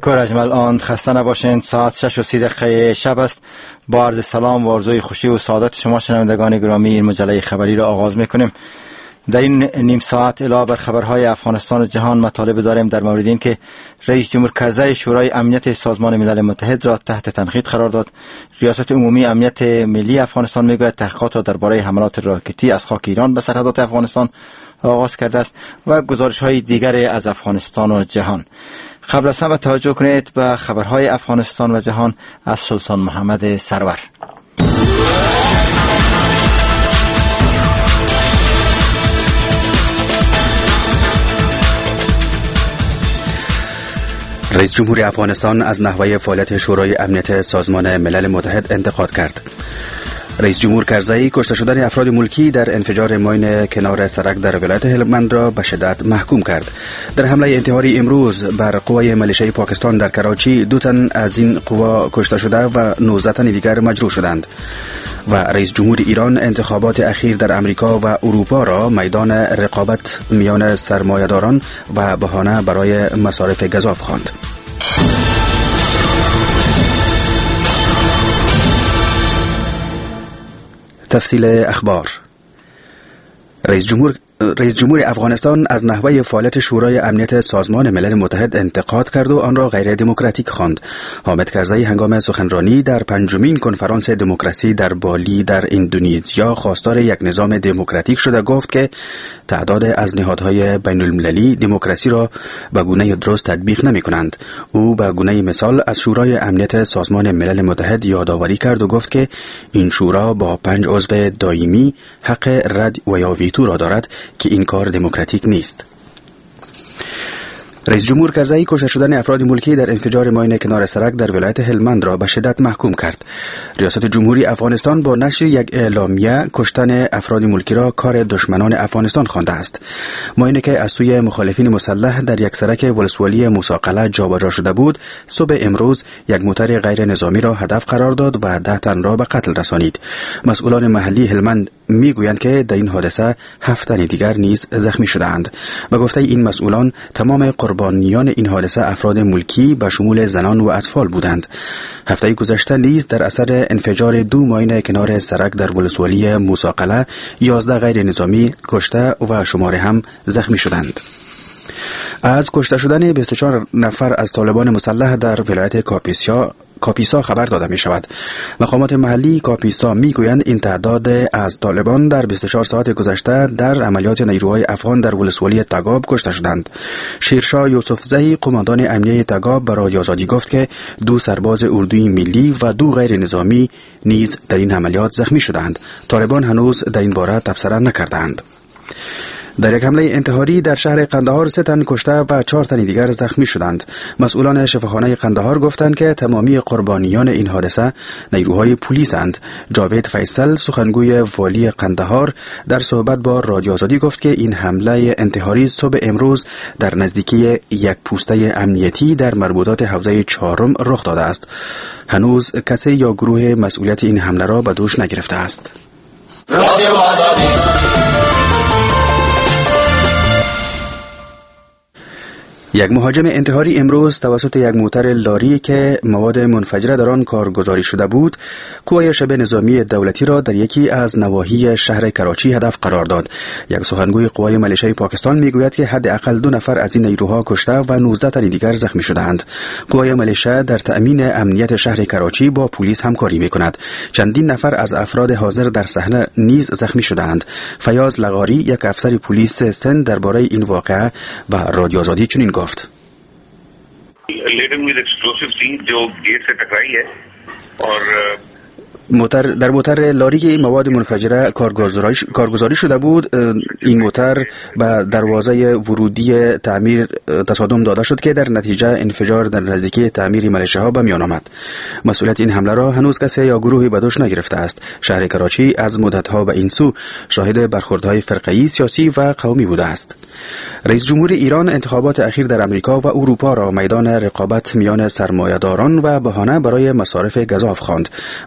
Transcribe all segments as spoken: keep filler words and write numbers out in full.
شکر اجمل آن. خسته نباشند. ساعت شش و سی دقیقه شب است. با عرض سلام و آرزوی خوشی و سعادت شما شنوندگان گرامی این مجله خبری را آغاز میکنیم. در این نیم ساعت علاوه بر خبرهای افغانستان و جهان مطالب داریم در مورد این که رئیس جمهور کرزی شورای امنیت سازمان ملل متحد را تحت تنقید قرار داد. ریاست عمومی امنیت ملی افغانستان میگوید تحقیقات را درباره حملات راکتی از خاک ایران به سرحدات افغانستان آغاز کرده است و گزارش های دیگر از افغانستان و جهان. قبل از همه توجه کنید به خبرهای افغانستان و جهان از سلطان محمد سرور. رئیس جمهور افغانستان از نحوه فعالیت شورای امنیت سازمان ملل متحد انتقاد کرد. رئیس جمهور کرزی کشته شدن افراد ملکی در انفجار ماین کنار سرک در ولایت هلمند را به شدت محکوم کرد. در حمله انتحاری امروز بر قوای ملیشه‌ای پاکستان در کراچی دو تن از این قوا کشته شده و نوزده تن دیگر مجروح شدند. و رئیس جمهور ایران انتخابات اخیر در امریکا و اروپا را میدان رقابت میان سرمایه‌داران و بهانه برای مصارف گزاف خواند. تفصیل اخبار. رئیس جمهور رئیس جمهور افغانستان از نحوه فعالیت شورای امنیت سازمان ملل متحد انتقاد کرد و آن را غیر دموکراتیک خواند. حامد کرزی هنگام سخنرانی در پنجمین کنفرانس دموکراسی در بالی در اندونزیا خواستار یک نظام دموکراتیک شده گفت که تعداد از نهادهای بین المللی دموکراسی را به گونه درست تطبیق نمی کنند. او به گونه مثال از شورای امنیت سازمان ملل متحد یادآوری کرد و گفت که این شورا با پنج عضو دائمی حق رد و یا ویتو را دارد که این کار دموکراتیک نیست. رئیس جمهور کرزی کشته شدن افراد ملکی در انفجار ماین کنار سرک در ولایت هلمند را به شدت محکوم کرد. ریاست جمهوری افغانستان با نشر یک اعلامیه کشتن افراد ملکی را کار دشمنان افغانستان خوانده است. ماینی که از سوی مخالفین مسلح در یک سرک ولسوالی موسی جابجا شده بود، صبح امروز یک موتر غیر نظامی را هدف قرار داد و ده تن را به قتل رسانید. مسئولان محلی هلمند میگویند که در این حادثه هفت تن دیگر نیز زخمی شدند. به گفته این مسئولان تمام قربانیان این حادثه افراد ملکی به شمول زنان و اطفال بودند. هفته گذشته نیز در اثر انفجار دو ماین کنار سرک در ولسوالی موسی قلعه یازده غیر نظامی کشته و شماره هم زخمی شدند. از کشته شدن بیست و چهار نفر از طالبان مسلح در ولایت کاپیسا کاپیسا خبر داده می شود. مقامات محلی کاپیسا می گویند این تعداد از طالبان در بیست و چهار ساعت گذشته در عملیات نیروهای افغان در ولسوالی تگاب کشته شدند. شیرشاه یوسفزئی قماندان امنیه تگاب به رادیو آزادی گفت که دو سرباز اردوی ملی و دو غیر نظامی نیز در این عملیات زخمی شدند. طالبان هنوز در این باره تبصره نکردند. در یک حمله انتحاری در شهر قندهار سه تن کشته و چهار تن دیگر زخمی شدند. مسئولان شفاخانه قندهار گفتند که تمامی قربانیان این حادثه نیروهای پلیسند. جاوید فیصل سخنگوی والی قندهار در صحبت با رادیو آزادی گفت که این حمله انتحاری صبح امروز در نزدیکی یک پوسته امنیتی در مربوطات حوزه چهارم رخ داده است. هنوز کسی یا گروه مسئولیت این حمله را به دوش نگرفته است. رادیو آزادی. یک مهاجم انتحاری امروز توسط یک موتر لاری که مواد منفجره در آن کارگزاری شده بود، قوای شبه نظامی دولتی را در یکی از نواحی شهر کراچی هدف قرار داد. یک سخنگوی قوای ملیشه‌ای پاکستان میگوید که حداقل دو نفر از این نیروها کشته و نوزده تن دیگر زخمی شده‌اند. قوای ملیشه در تأمین امنیت شهر کراچی با پلیس همکاری میکند. چندین نفر از افراد حاضر در صحنه نیز زخمی شده‌اند. فیاض لغاری، یک افسر پلیس سند، درباره این واقعه با رادیو آزادی چنین گفت: laden with explosive थी जो गेट से टकराई है और موتر در موتر لاری مواد منفجره کارگزاری کارگزاری شده بود. این موتر به دروازه ورودی تعمیر تصادم داده شد که در نتیجه انفجار در نزدیکی تعمیر ملیشه ها به میان آمد. مسئولیت این حمله را هنوز کسی یا گروهی به دوش نگرفته است. شهر کراچی از مدت‌ها به این سو شاهد برخوردهای فرقه‌ای، سیاسی و قومی بوده است. رئیس جمهور ایران انتخابات اخیر در امریکا و اروپا را میدان رقابت میان سرمایه‌داران و بهانه برای مصارف گزاف خواند. محمود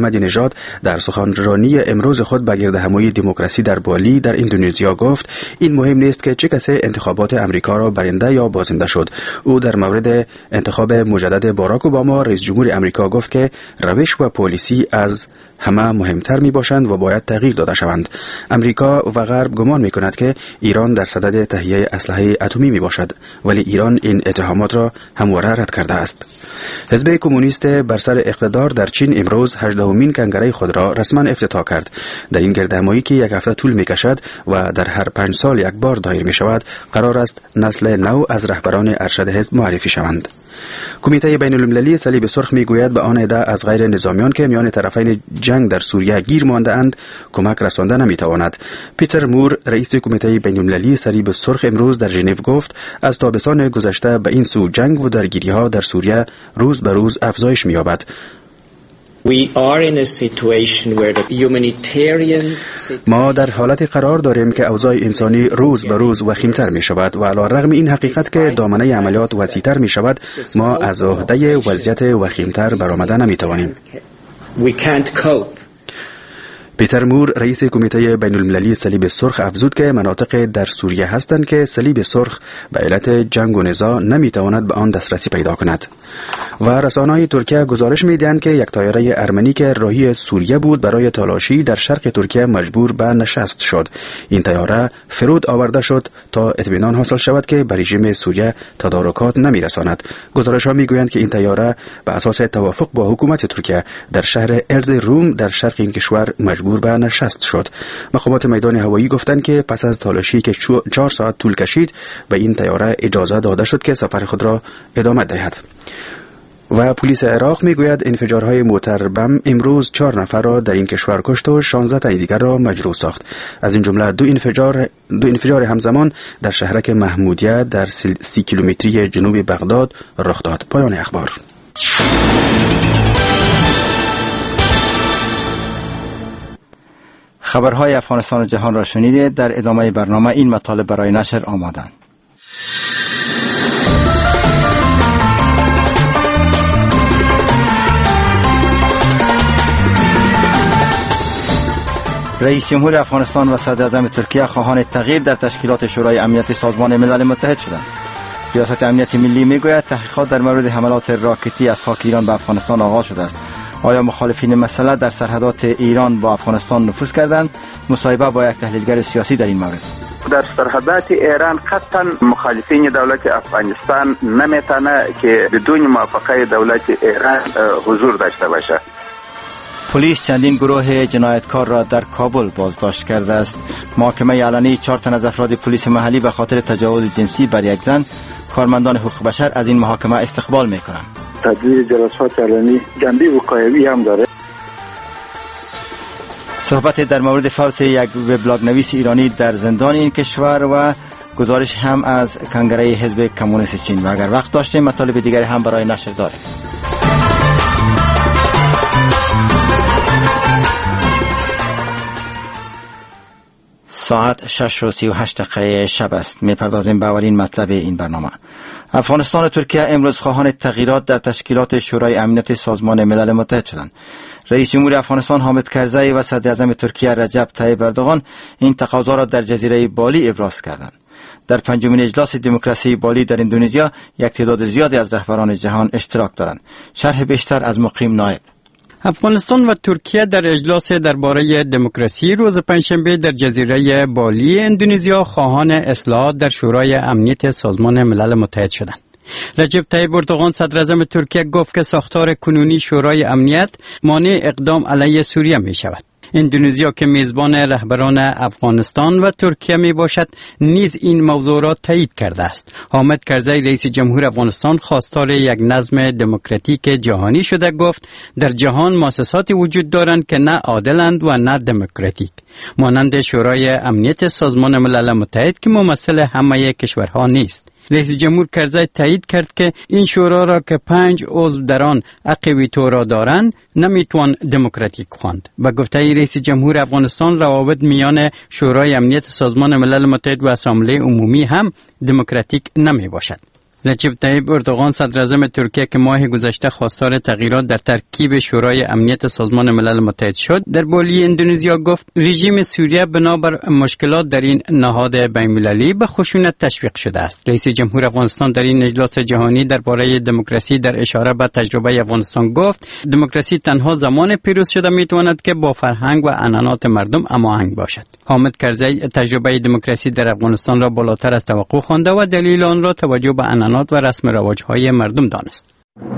احمدی نژاد در سخنرانی امروز خود به گردهمایی دموکراسی در بالی در اندونزیا گفت این مهم نیست که چه کسی انتخابات امریکا را برنده یا بازنده شد. او در مورد انتخاب مجدد باراک اوباما رئیس جمهور امریکا گفت که روش و پالیسی از همه مهمتر می باشند و باید تغییر داده شوند. امریکا و غرب گمان می کند که ایران در صدد تهیه اسلحه اتمی می باشد، ولی ایران این اتهامات را همواره رد کرده است. حزب کمونیست بر سر اقتدار در چین امروز هجدهمین کنگره خود را رسما افتتاح کرد. در این گردهمایی که یک هفته طول می کشد و در هر پنج سال یک بار دایر می شود، قرار است نسل نو از رهبران ارشد حزب معرفی شوند. کمیته بین المللی صلیب سرخ می گوید به آن عده از غیر نظامیان که میان طرفین جنگ در سوریه گیر مانده اند کمک رسانده نمی تواند. پیتر مور رئیس کمیته بین المللی صلیب سرخ امروز در ژنو گفت از تابستان گذشته به این سو جنگ و درگیری ها در سوریه روز به روز افزایش می یابد. We are in a situation where the humanitarian ما در حالت قرار داریم که اوضاع انسانی روز به روز وخیمتر می شود و علی رغم این حقیقت که دامنه عملیات وسیع‌تر می شود، ما از عهده وضعیت وخیمتر برآمده نمی توانیم. We can't cope. پیتر مور رئیس کمیته بین المللی صلیب سرخ افزود که مناطق در سوریه هستند که صلیب سرخ به علت جنگ و نزاع نمی تواند به آن دسترسی پیدا کند. و رسانه‌های ترکیه گزارش می‌دهند که یک طیاره ارمنی که راهی سوریه بود برای تلاشی در شرق ترکیه مجبور به نشست شد. این طیاره فرود آورده شد تا اطمینان حاصل شود که به رژیم سوریه تدارکات نمی‌رساند. گزارش‌ها می‌گویند که این طیاره به اساس توافق با حکومت ترکیه در شهر ارز روم در شرق این کشور مجبور به نشست شد. مقامات میدان هوایی گفتند که پس از تلاشی که چهار ساعت طول کشید به این طیاره اجازه داده شد که سفر خود را ادامه دهد. و پلیس عراق میگوید انفجارهای موتر بم امروز چهار نفر را در این کشور کشت و شانزده تن دیگر را مجروح ساخت. از این جمله دو انفجار دو انفجار همزمان در شهرک محمودیه در سی کیلومتری جنوب بغداد رخ داد. پایان اخبار. خبرهای افغانستان و جهان را شنیدید. در ادامه برنامه این مطالب برای نشر آمادند. رئیس جمهور افغانستان و صدر اعظم ترکیه خواهان تغییر در تشکیلات شورای امنیت سازمان ملل متحد شدند. ریاست امنیت ملی میگوید تحقیقات در مورد حملات راکتی از خاک ایران به افغانستان آغاز شده است. آیا مخالفین مسئله در سرحدات ایران با افغانستان نفوذ کردند؟ مصاحبه با یک تحلیلگر سیاسی در این مورد. در سرحدات ایران قطعا مخالفین دولت افغانستان نمیتونه که بدون موافقه دولت ایران حضور داشته باشه. پلیس چندین گروه جنایتکار را در کابل بازداشت کرده است. محاکمه علنی چهار تن از افراد پلیس محلی به خاطر تجاوز جنسی بر یک زن. کارمندان حقوق بشر از این محاکمه استقبال میکنند. تدویر جلسات علنی جنبه وقایوی هم داره. صحبت در مورد فوت یک وبلاگ نویس ایرانی در زندان این کشور و گزارش هم از کنگره حزب کمونیست چین. و اگر وقت داشتیم مطالب دیگری هم برای نشر داریم. ساعت شش و سی و هشت دقیقه شب است. می‌پردازیم به اولین مطلب این برنامه. افغانستان و ترکیه امروز خواهان تغییرات در تشکیلات شورای امنیت سازمان ملل متحد شدند. رئیس جمهور افغانستان حامد کرزی و صدر اعظم ترکیه رجب طیب اردوغان این تقاضا را در جزیره بالی ابراز کردند. در پنجمین اجلاس دموکراسی بالی در اندونزیا یک تعداد زیادی از رهبران جهان اشتراک دارند. شرح بیشتر از مقیم نایب. افغانستان و ترکیه در اجلاس درباره دموکراسی روز پنجشنبه در جزیره بالی اندونزیا خواهان اصلاحات در شورای امنیت سازمان ملل متحد شدند. رجب طیب اردوغان صدر اعظم ترکیه گفت که ساختار کنونی شورای امنیت مانع اقدام علیه سوریه می شود. اندونزیا که میزبان رهبران افغانستان و ترکیه می باشد نیز این موضوع را تایید کرده است. حامد کرزی رئیس جمهور افغانستان خواستار یک نظم دموکراتیک جهانی شده گفت در جهان مؤسساتی وجود دارند که نه عادلند و نه دموکراتیک، مانند شورای امنیت سازمان ملل متحد که ممثل همه کشورها نیست. رئیس جمهور کرزی تایید کرد که این شورا را که پنج عضو در آن حق ویتو را دارند نمیتوان دموکراتیک خواند. با گفته رئیس جمهور افغانستان روابط میان شورای امنیت سازمان ملل متحد و اسامبله عمومی هم دموکراتیک نمی باشد. رجب طیب اردوغان صدر اعظم ترکیه که ماه گذشته خواستار تغییرات در ترکیب شورای امنیت سازمان ملل متحد شد، در بالی اندونزیا گفت رژیم سوریه بنابر مشکلات در این نهاد بین‌المللی به خشونت تشویق شده است. رئیس جمهور افغانستان در این اجلاس جهانی درباره دموکراسی در اشاره به تجربه افغانستان گفت دموکراسی تنها زمان پیروز شده میتواند که با فرهنگ و عنعنات مردم هماهنگ باشد. حامد کرزی تجربه دموکراسی در افغانستان را بالاتر از توقع خوانده و دلیل آن را توجه به عنعنات و رسم رواج‌های مردم دانست.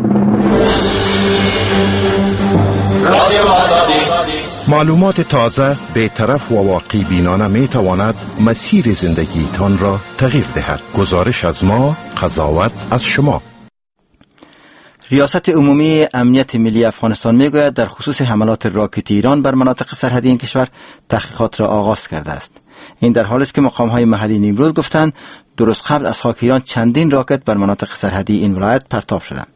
معلومات تازه، بی‌طرف و واقع بینانه می تواند مسیر زندگی تان را تغییر دهد. گزارش از ما، قضاوت از شما. ریاست عمومی امنیت ملی افغانستان میگوید در خصوص حملات راکتی ایران بر مناطق سرحدی این کشور تحقیقات را آغاز کرده است. این در حالی است که مقام‌های محلی نیمروز گفتند درست قبل از خاک ایران چندین راکت بر مناطق سرحدی این ولایت پرتاب شدند.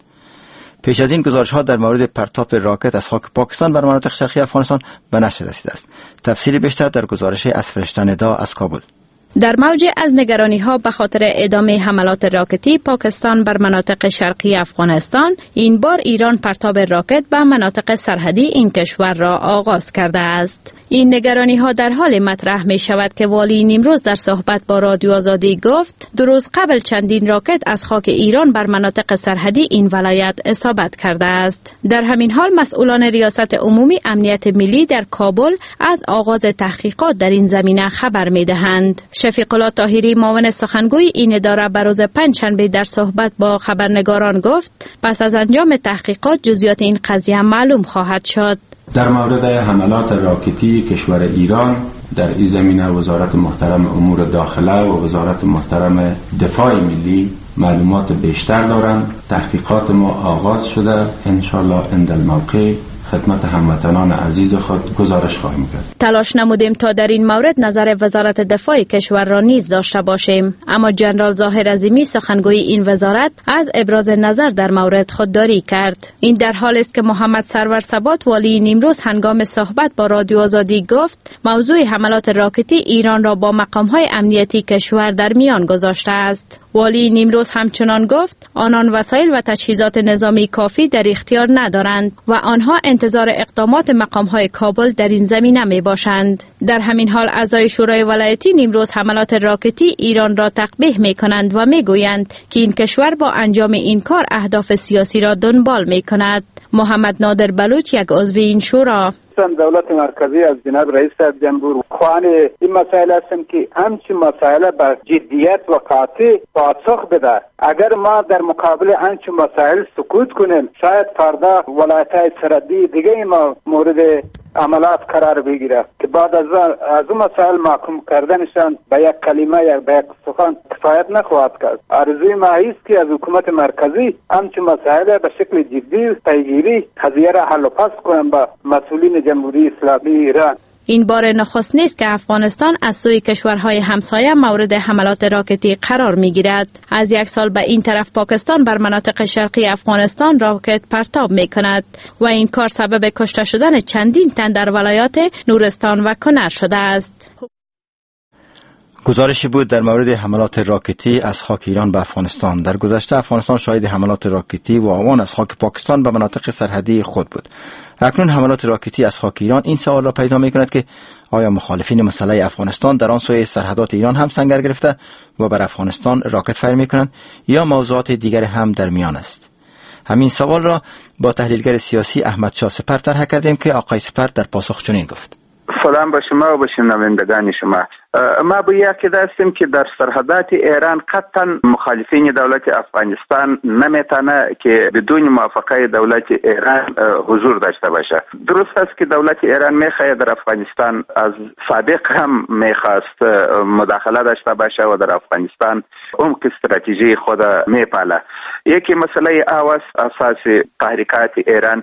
پیش از این گزارش‌ها در مورد پرتاب راکت از خاک پاکستان بر مناطق شرقی افغانستان به نشر رسیده است. تفصیل بیشتر در گزارش از فرشته ندا از کابل. در موج از نگرانی‌ها به خاطر ادامه حملات راکتی پاکستان بر مناطق شرقی افغانستان، این بار ایران پرتاب راکت به مناطق سرحدی این کشور را آغاز کرده است. این نگرانی‌ها در حال مطرح می شود که والی نیمروز در صحبت با رادیو آزادی گفت دو روز قبل چندین راکت از خاک ایران بر مناطق سرحدی این ولایت اصابت کرده است. در همین حال مسئولان ریاست عمومی امنیت ملی در کابل از آغاز تحقیقات در این زمینه خبر می‌دهند. شفیق الله طاهری معاون سخنگوی این اداره به روز پنجشنبه در صحبت با خبرنگاران گفت پس از انجام تحقیقات جزئیات این قضیه معلوم خواهد شد. در مورد حملات راکتی کشور ایران در این زمینه وزارت محترم امور داخله و وزارت محترم دفاع ملی معلومات بیشتر دارند. تحقیقات ما آغاز شده، انشالله عند الموقع خدمت هموطنان عزیز خود گزارش خواهیم کرد. تلاش نمودیم تا در این مورد نظر وزارت دفاع کشور را نیز داشته باشیم، اما جنرال ظاهر عظیمی سخنگوی این وزارت از ابراز نظر در مورد خودداری کرد. این در حالی است که محمد سرور ثبات والی نیمروز هنگام صحبت با رادیو آزادی گفت موضوع حملات راکتی ایران را با مقام‌های امنیتی کشور در میان گذاشته است. والی نیمروز همچنان گفت آنان وسایل و تجهیزات نظامی کافی در اختیار ندارند و آنها انتظار اقدامات مقام‌های کابل در این زمینه می باشند. در همین حال اعضای شورای ولایتی نیمروز حملات راکتی ایران را تقبیح می کنند و می گویند که این کشور با انجام این کار اهداف سیاسی را دنبال می کند. محمد نادر بلوچ یک عضو این شورا: دولت مرکزی از جناب رئیس جمهور خوان این مسائل هستم که همچین مسائل با جدیت و قاطع پاسخ بده. اگر ما در مقابل همچین مسائل سکوت کنیم شاید فردا ولایت‌های سرحدی دیگه ما مورد عملات قرار بگیره که بعد از از اون مسائل محکوم کردنشان به یک کلمه یا به یک سخن کفایت نخواهد کرد. آرزوی ما است که از حکومت مرکزی همچین مسائل به شکل جدی پیگیری قضیه را حل و فصل کنند با مسئولین جمهوری اسلامی ایران. این بار نخست نیست که افغانستان از سوی کشورهای همسایه مورد حملات راکتی قرار می‌گیرد. از یک سال به این طرف پاکستان بر مناطق شرقی افغانستان راکت پرتاب می‌کند و این کار سبب کشته شدن چندین تن در ولایات نورستان و کنر شده است. گزارشی بود در مورد حملات راکتی از خاک ایران به افغانستان. در گذشته افغانستان شاهد حملات راکتی و آن از خاک پاکستان به مناطق سرحدی خود بود. اکنون حملات راکتی از خاک ایران این سوال را پیدا می کند که آیا مخالفین مسلح افغانستان در آن سوی سرحدات ایران هم سنگر گرفته و بر افغانستان راکت فیر می کنند یا موضوعات دیگر هم در میان است؟ همین سوال را با تحلیلگر سیاسی احمد شاه سپر طرح کردیم که آقای سپر در پاسخ چنین گفت: سلام به شما و به شنوندگان شما. ما به یقین هستیم که در سرحدات ایران قطعا مخالفین دولت افغانستان نمیتونه که بدون موافقه دولت ایران حضور داشته باشه. درست است که دولت ایران میخواد در افغانستان از سابق هم میخواست مداخله داشته باشه و در افغانستان عمق استراتژی خود میپاله. یکی مسئله اواز اساس تحریکات ایران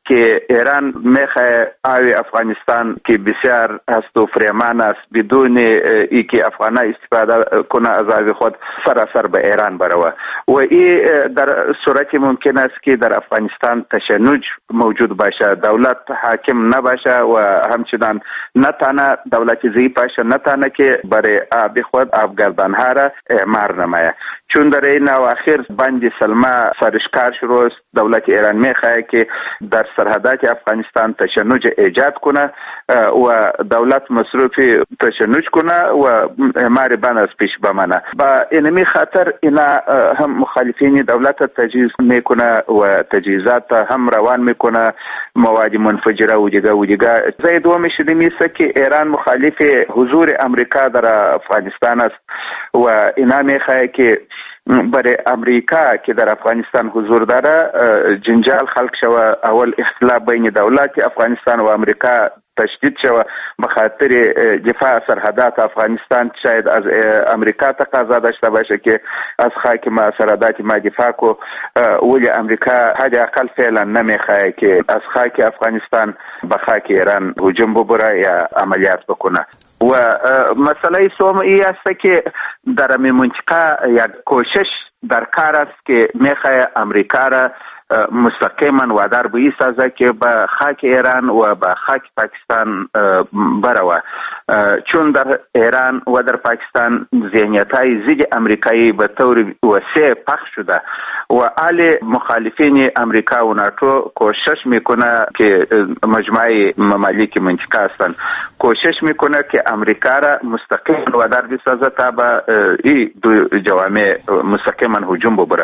که ایران میخواه آوی افغانستان که بسیار هست و فریمان است بدون ای که افغان استفاده کنه از آوی خود سراسر به ایران بروه و این در صورت ممکن است که در افغانستان تشنج موجود باشه، دولت حاکم نباشه و همچنان نتانه دولت ضعیف باشه، نتانه که برای آب خود آبگردانها را اعمار نمایه. چون در این اواخر بند سلما سرشکار شروع است، دولت ایران میخواه که در سرحدات افغانستان تشنج ایجاد کنه و دولت مصروف تشنج کنه و اعمار بند از پیش بمانه. با اینمی خاطر اینا هم مخالفین دولت تجهیز میکنه و تجهیزات هم روان میکنه، مواد منفجره و دیگه و دیگه. زید و میشده میسه که ایران مخالف حضور امریکا در افغانستان است و اینا میخواه که برای امریکا که در افغانستان حضور داره جنجال خلق شوه، اول اختلاف بین دولت افغانستان و امریکا تشدید شوه به خاطر دفاع سرحدات افغانستان. شاید از امریکا تقاضا داشته باشه که از خاک ما سرحدات ما دفاع کو، ولی امریکا حد اقل فعلا نمیخواه که از خاک افغانستان به خاک ایران هجوم ببره یا عملیات بکنه. و مسئله سوم ای است که در می منطقه یک کوشش در کار است که میخواه امریکا را مستقیما وادار به این سازه که به خاک ایران و به خاک پاکستان بروه، چون در ایران و در پاکستان ذهنیت‌های ضد امریکایی به طور وسیع پخش شده و آل مخالفین امریکا و ناتو کوشش میکنه که مجموعه ممالک منطقه هستند، کوشش میکنه که امریکا را مستقیما وادار بسازه تا به این دو جوامع مستقیما هجوم ببره.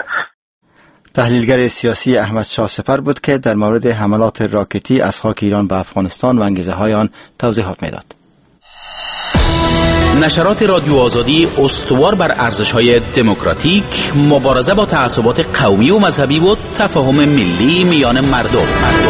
تحلیلگر سیاسی احمد شاه سپر بود که در مورد حملات راکتی از خاک ایران به افغانستان و انگیزه های آن توضیحات میداد. نشرات رادیو آزادی استوار بر ارزش‌های دموکراتیک، مبارزه با تعصبات قومی و مذهبی و تفاهم ملی میان مردم.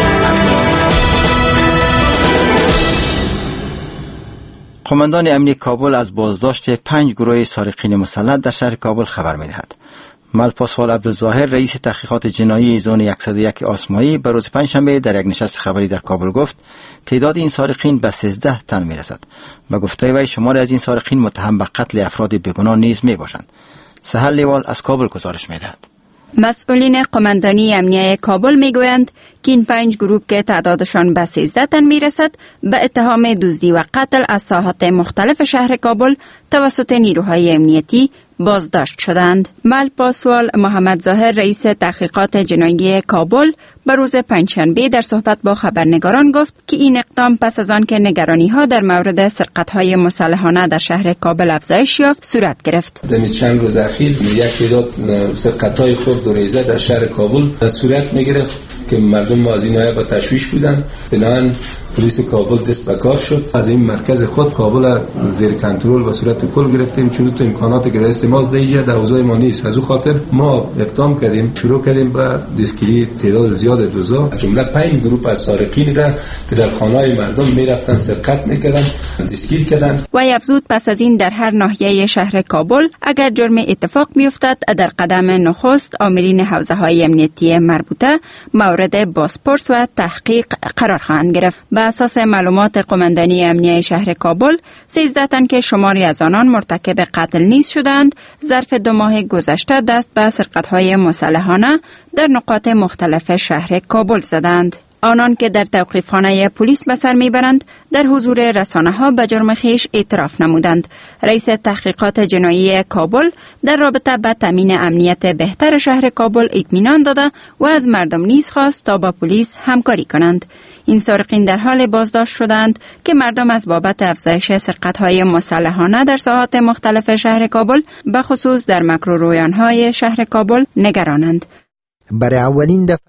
قماندان امنیه کابل از بازداشت پنج گروه سارقین مسلح در شهر کابل خبر می‌دهد. ملپاسوال عبدالظاهر رئیس تحقیقات جنایی زون صد و یک آسمایی به روز پنجشنبه در یک نشست خبری در کابل گفت تعداد این سارقین به سیزده تن میرسد. به گفته وی شماری از این سارقین متهم به قتل افراد بیگناه نیز می باشند. سهل لیوال از کابل گزارش میدهد. مسئولین قماندانی امنیه کابل میگویند که این پنج گروه که تعدادشان به سیزده تن میرسد به اتهام دزدی و قتل از ساحات مختلف شهر کابل توسط نیروهای امنیتی بازداشت شدند. ملپاسوال محمد ظاهر رئیس تحقیقات جنایی کابل به روز پنجشنبه در صحبت با خبرنگاران گفت که این اقدام پس از آن که نگرانی‌ها در مورد سرقت‌های مسلحانه در شهر کابل افزایش یافت صورت گرفت. در چند روز اخیر یک تعداد سرقت‌های خرد و ریزه در شهر کابل صورت می‌گرفت که مردم ما از این آیه با تشویش بودند. بنابراین پلیس کابل دست به کار شد. از این مرکز خود کابل زیر کنترل و صورت کل گرفتیم، چون تو امکاناتی که دست ماست دیگه در اوضاع ما نیست. از او خاطر ما اقدام کردیم، شروع کردیم به دستگیری تعداد زیاد دوزا، جمله پنج گروه از سارقین را که در خانه‌های مردم میرفتن سرقت میکردن دستگیر کردن. و افزود پس از این در هر ناحیه شهر کابل اگر جرم اتفاق میافتد در قدم نخست آمرین حوزه‌های امنیتی مربوطه مورد بازپرس و تحقیق قرار خواهند گرفت. به اساس معلومات قماندانی امنیه شهر کابل سیزده تن که شماری از آنان مرتکب قتل نیز شدند ظرف دو ماه گذشته دست به سرقت‌های مسلحانه در نقاط مختلف شهر کابل زدند. آنان که در توقیفخانه پلیس به سر میبرند در حضور رسانه‌ها به جرم خویش اعتراف نمودند. رئیس تحقیقات جنایی کابل در رابطه با تامین امنیت بهتر شهر کابل اطمینان داده و از مردم نیز خواست تا با پلیس همکاری کنند. این سارقین در حال بازداشت شدند که مردم از بابت افزایش سرقت‌های مسلحانه در ساحات مختلف شهر کابل به خصوص در مکرورویان‌های شهر کابل نگرانند. برای اولین دفعه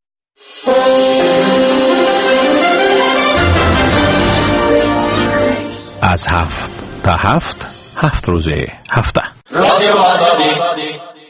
از هفت تا هفت هفت روزه هفته رادیو آزادی.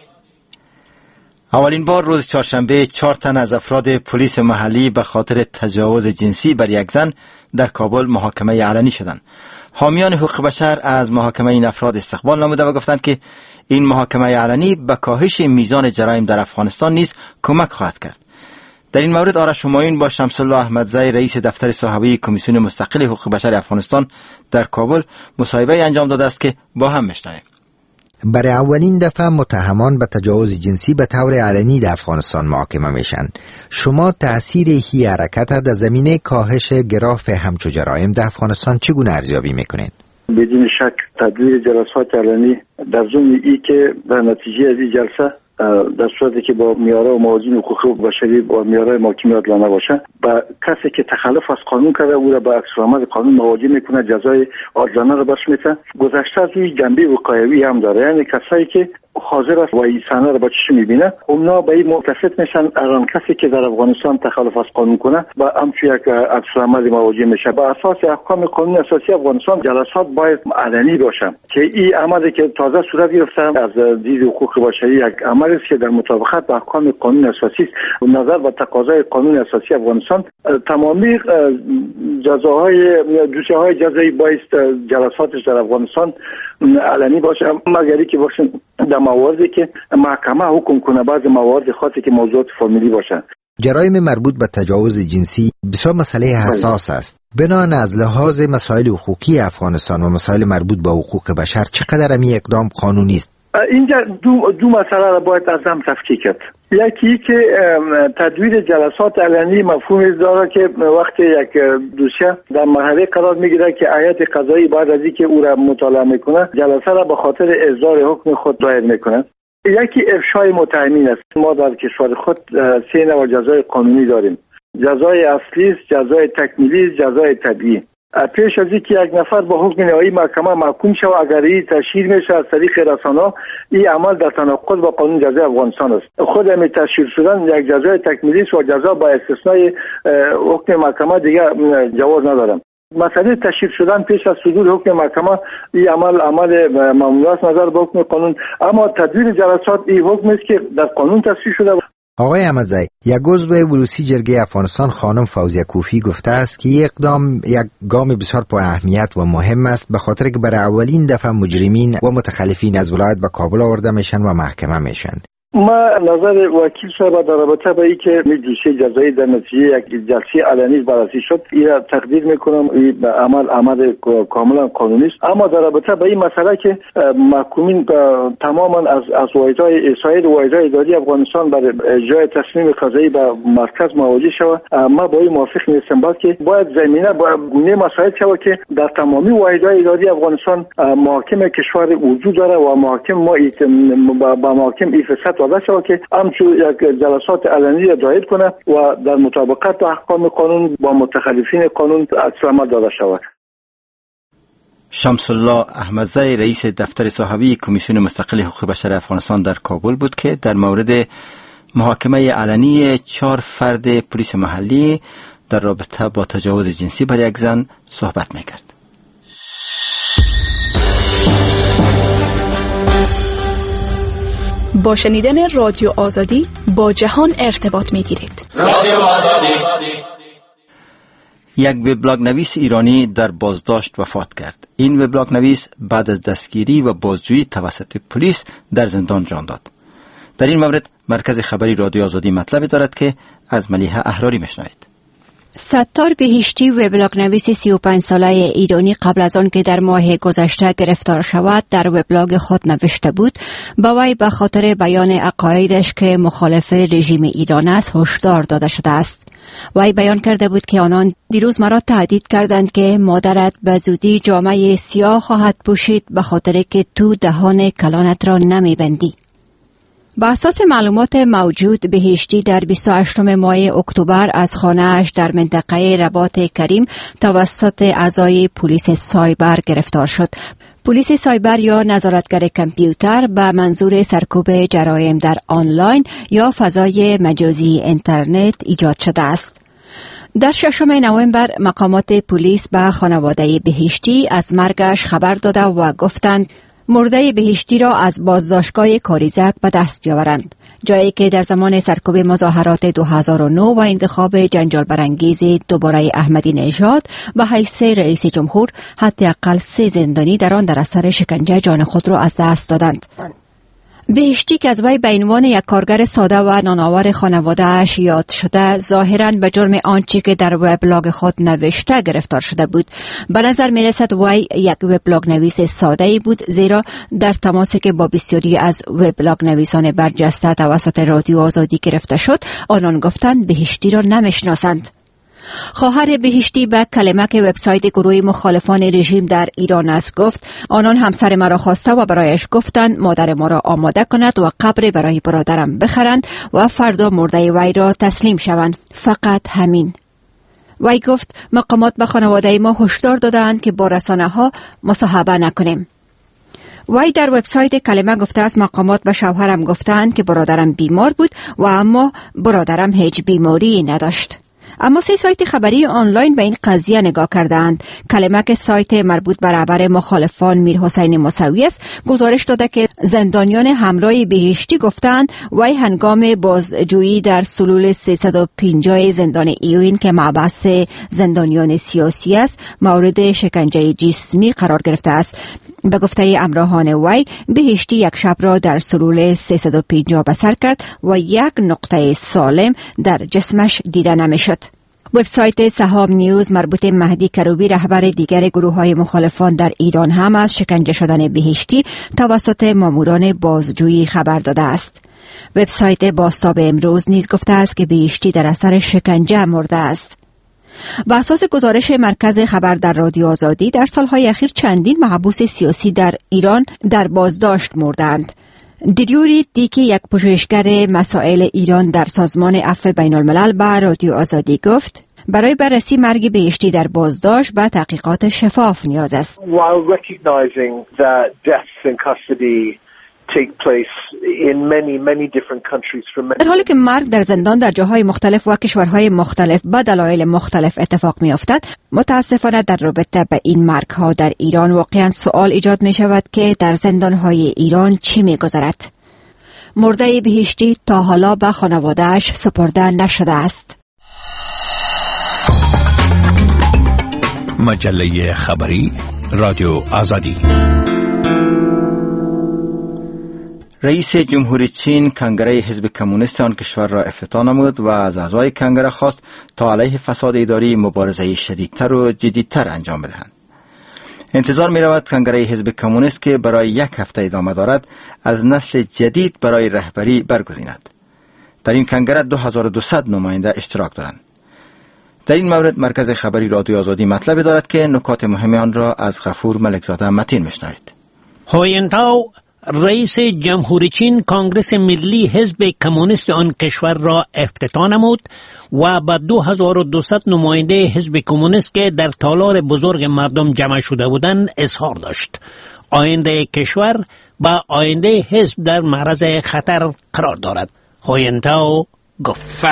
اولین بار روز چهارشنبه چهار تن از افراد پلیس محلی به خاطر تجاوز جنسی بر یک زن در کابل محاکمه علنی شدند. حامیان حقوق بشر از محاکمه این افراد استقبال نموده و گفتند که این محاکمه علنی به کاهش میزان جرایم در افغانستان نیز کمک خواهد کرد. در این مورد آرش همایون با شمس الله احمدزی رئیس دفتر صاحبه کمیسیون مستقل حقوق بشر افغانستان در کابل مصاحبه انجام داده است که با هم میشنویم. برای اولین دفعه متهمان به تجاوز جنسی به طور علنی در افغانستان محاکمه میشن. شما تأثیر هی حرکت در زمینه کاهش گراف همچو جرایم در افغانستان چگونه ارزیابی میکنین؟ بدون شک تدویر جلسات علنی در ضمن ای که در نتیجه از این جلسه در صورتی که با میاره و موازین حقوق بشری با میاره محاکمه عادلانه باشه با کسی که تخلف از قانون کرده او را به عکس‌العمل قانون مواجه میکنه، جزای عادلانه را بهش میده. گذشته از این جنبه وقایوی هم داره، یعنی کسایی که حاضر است و این صحنه را با چشم میبینه اونا به این متفق میشن هر کسی که در افغانستان تخلف از قانون کنه با همچون یک عکس‌العمل مواجه میشه. با اساس احکام قانون اساسی افغانستان جلسات باید علنی باشه که این عملی که تازه صورت گرفته از دید حقوق بشری یک عملی است که در مطابقت با احکام قانون اساسی است و نظر به تقاضای قانون اساسی افغانستان تمامی جزاهای دوشه‌های جزایی باید جلساتش در افغانستان علنی باشه، مگر که باشه در مواردی که محکمه حکم کنه، بعض موارد خاصی که موضوعات فامیلی باشن. جرایم مربوط به تجاوز جنسی بسیار مسئله حساس است. بنابراین از لحاظ مسائل حقوقی افغانستان و مسائل مربوط به حقوق بشر چقدر امی اقدام قانونی است؟ اینجا دو دو مسئله را باید از هم تفکیک کرد. یکی که تدویر جلسات علنی مفهوم داره که وقتی یک دوسیه در مرحله قرار میگیره که هیئت قضایی بعد از اینکه او را مطالعه میکنه جلسه را به خاطر اصدار حکم خود دایر میکنه. یکی افشای متهمین است. ما در کشور خود سه نوع جزای قانونی داریم: جزای اصلی، جزای تکمیلی، جزای طبیعی. پیش از اینکه یک نفر با حکم نهایی محکمه محکوم شود اگر این تشهیر میشه از طریق رسانه، این عمل در تناقض با قانون جزای افغانستان است. خود همین تشهیر شدن یک جزای تکمیلی است و جزا با استثنای حکم محکمه دیگه جواز ندارم. مسئله تشهیر شدن پیش از صدور حکم محکمه این عمل عمل ممنوع است نظر به حکم قانون، اما تدویر جلسات این حکم است که در قانون تصریح شده. آقای احمدزی، یک عضو ولوسی جرگه افغانستان خانم فوزیه کوفی گفته است که یک اقدام یک گام بسیار پر اهمیت و مهم است به خاطر که برای اولین دفعه مجرمین و متخلفین از ولایت به کابل آورده میشن و محکمه میشن. ما نظر وکیل صاحب در رابطه با این که دوسیه جزایی در نتیجه یک جلسه علنی بررسی شد این تقدیر میکنم، این عمل عمل کاملا قانونی است. اما در رابطه با این مسئله که محکومین تماما از از واحدهای سایر واحدهای اداری افغانستان برای اجرای تصمیم قضایی به مرکز مواجه شود، ما با این موافق نیستم، بلکه باید زمینه با گونه مسائل شود که در تمامی واحدهای اداری افغانستان محاکم کشور وجود داره و محاکم ما با محاکم افساد داده شود که همچون یک جلسات علنی را دایر کنه و در مطابقت با احکام قانون با متخلفین قانون عکس‌العمل داده شود. شمس الله احمدزی رئیس دفتر صاحبه کمیسیون مستقل حقوق بشر افغانستان در کابل بود که در مورد محاکمه علنی چهار فرد پلیس محلی در رابطه با تجاوز جنسی بر یک زن صحبت میکرد. با شنیدن رادیو آزادی با جهان ارتباط میگیرید. رادیو آزادی. یک وبلاگ نویس ایرانی در بازداشت وفات کرد. این وبلاگ نویس بعد از دستگیری و بازجویی توسط پلیس در زندان جان داد. در این مورد مرکز خبری رادیو آزادی مطلبی دارد که از ملیحه احراری میشنوید. ستار بهشتی وبلاگ نویس سی و پنج ساله ایرانی قبل از آن که در ماه گذشته گرفتار شود در وبلاگ خود نوشته بود با وی به خاطر بیان عقایدش که مخالف رژیم ایران است هشدار داده شده است. وی بیان کرده بود که آنان دیروز مرا تهدید کردند که مادرت به زودی جامه سیاه خواهد پوشید به خاطر که تو دهان کلانت را نمیبندی. با اساس معلومات موجود بهشتی در بیست و هشتم ماه اکتبر از خانه‌اش در منطقه رباط کریم توسط اعضای پلیس سایبر گرفتار شد. پلیس سایبر یا نظارتگر کامپیوتر به منظور سرکوب جرایم در آنلاین یا فضای مجازی اینترنت ایجاد شده است. در ششم نوامبر مقامات پلیس به خانواده بهشتی از مرگش خبر داده و گفتند مرده بهشتی را از بازداشتگاه کاریزک به دست بیاورند، جایی که در زمان سرکوب مظاهرات دو هزار و نه و انتخاب جنجال برانگیز دوباره احمدی نژاد به حیث رئیس جمهور حداقل سه زندانی در آن در اثر شکنجه جان خود را از دست دادند. بهشتی که از وی به عنوان یک کارگر ساده و نانآور خانواده‌اش یاد شده، ظاهراً به جرم آنچه که در وبلاگ خود نوشته گرفتار شده بود. به نظر می‌رسد وی یک وبلاگ نویس ساده‌ای بود، زیرا در تماسی که با بسیاری از وبلاگ نویسان برجسته توسط رادیو آزادی گرفته شد، آنان گفتند بهشتی را نمی‌شناسند. خواهر بهشتی به کلمه که وبسایت گروه مخالفان رژیم در ایران است گفت آنان همسر مرا خواسته و برایش گفتند مادر ما را آماده کند و قبر برای برادرم بخرند و فردا مرده وی را تسلیم شوند، فقط همین. وی گفت مقامات به خانواده ما هشدار دادند که با رسانه ها مصاحبه نکنیم. وی در وبسایت کلمه گفته است مقامات به شوهرم گفتند که برادرم بیمار بود و اما برادرم هیچ بیماری نداشت. اما سه سایت خبری آنلاین به این قضیه نگاه کردند. کلمه که سایت مربوط به رهبر مخالفان میر حسین موسوی است گزارش داده که زندانیان همراه بهشتی گفتند وی هنگام بازجویی در سلول سیصد و پنجاه زندان ایوین که مبعث زندانیان سیاسی است مورد شکنجه جسمی قرار گرفته است. به گفته همراهان وی بهشتی یک شب را در سلول سیصد و پنجاه بسر کرد و یک نقطه سالم در جسمش دیده نمیشد. وبسایت سهام نیوز مربوط مهدی کروبی رهبر دیگر گروه‌های مخالفان در ایران هم از شکنجه شدن بهشتی توسط ماموران بازجویی خبر داده است. وبسایت بازتاب امروز نیز گفته است که بهشتی در اثر شکنجه مرده است. بر اساس گزارش مرکز خبر در رادیو آزادی در سالهای اخیر چندین محبوس سیاسی در ایران در بازداشت مردند. دیریوری دیکی یک پژوهشگر مسائل ایران در سازمان عفو بین الملل به رادیو آزادی گفت برای بررسی مرگ بهشتی در بازداشت به تحقیقات شفاف نیاز است. While recognizing that deaths in custody take place in many many different countries from در حالی که مرگ در زندان در جاهای مختلف و کشورهای مختلف به دلایل مختلف اتفاق می افتد، متاسفانه در رابطه به این مرگ ها در ایران واقعا سوال ایجاد می شود که در زندان های ایران چی می گذرد؟ مرده بهشتی تا حالا به خانواده‌اش سپرده نشده است. مجله خبری رادیو آزادی. رئیس جمهوری چین کنگره حزب کمونیست آن کشور را افتتاح نمود و از اعضای کنگره خواست تا علیه فساد اداری مبارزه شدیدتر و جدیدتر انجام بدهند. انتظار می رود کنگره حزب کمونیست که برای یک هفته ادامه دارد از نسل جدید برای رهبری برگزیند. در این کنگره دو هزار و دویست نماینده اشتراک دارند. در این مورد مرکز خبری رادیو آزادی مطلبی دارد که نکات مهم آن را از غفور ملکزاده متین میشنوید. هوینتاو رئیس جمهوری چین کنگره ملی حزب کمونیست آن کشور را افتتاح نمود و با دو هزار و دویست نماینده حزب کمونیست که در تالار بزرگ مردم جمع شده بودند اظهار داشت. آینده کشور با آینده حزب در معرض خطر قرار دارد. هوینتاو گفت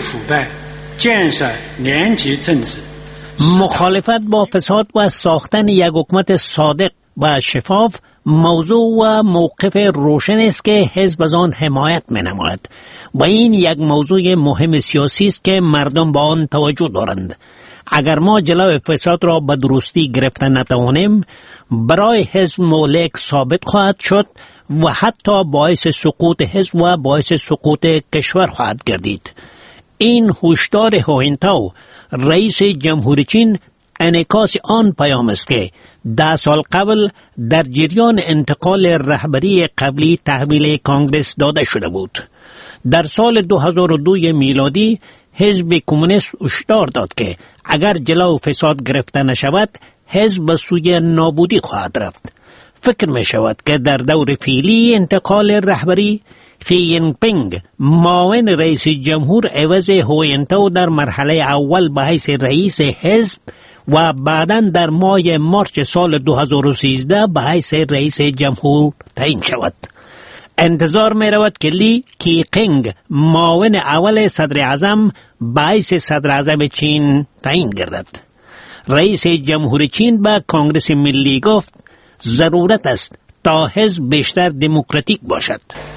مخالفت با فساد و ساختن یک حکومت صادق و شفاف موضوع و موقف روشن است که حزب از آن حمایت می‌نماید و این یک موضوع مهم سیاسی است که مردم با آن توجه دارند. اگر ما جلوی فساد را به درستی گرفتن نتوانیم برای حزب مهلک ثابت خواهد شد و حتی باعث سقوط حزب و باعث سقوط کشور خواهد گردید. این هشدار هوینتاو رئیس جمهوری چین انعکاس آن پیام است که ده سال قبل در جریان انتقال رهبری قبلی تحویل کانگرس داده شده بود. در سال دو هزار و دو میلادی حزب کمونیست هشدار داد که اگر جلو فساد گرفته نشود حزب به سوی نابودی خواهد رفت. فکر می شود که در دور فعلی انتقال رهبری شی جین پینگ معاون رئیس جمهور عوض هوینتاو در مرحله اول به حیث رئیس حزب و بعداً در ماه مارچ سال دو هزار و سیزده به حیث رئیس جمهور تعیین شود. انتظار می رود که لی کیقینگ معاون اول صدر اعظم به حیث صدر اعظم چین تعیین گردد. رئیس جمهور چین به کنگره ملی گفت ضرورت است تا حزب بیشتر دموکراتیک باشد.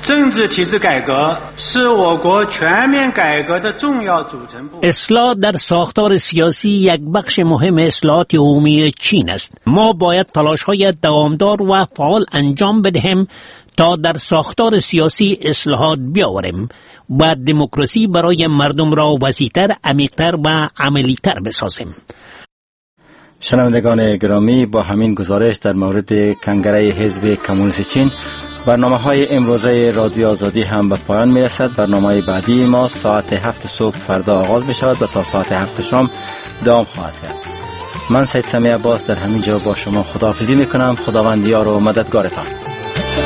اصلاح در ساختار سیاسی یک بخش مهم اصلاحات عمومی چین است. ما باید تلاش‌های دوامدار و فعال انجام بدهیم تا در ساختار سیاسی اصلاحات بیاوریم و دموکراسی برای مردم را وسیع‌تر، عمیق‌تر و عملی‌تر بسازیم. شنوندگان گرامی، با همین گزارش در مورد کنگره حزب کمونیست چین برنامه های امروزه رادیو آزادی هم به پایان می رسد. برنامه بعدی ما ساعت هفت صبح فردا آغاز می شود و تا ساعت هفت شام دوام خواهد کرد. من سید سمیع عباس در همین جا با شما خداحافظی می کنم. خداوند یار و مددگارتان.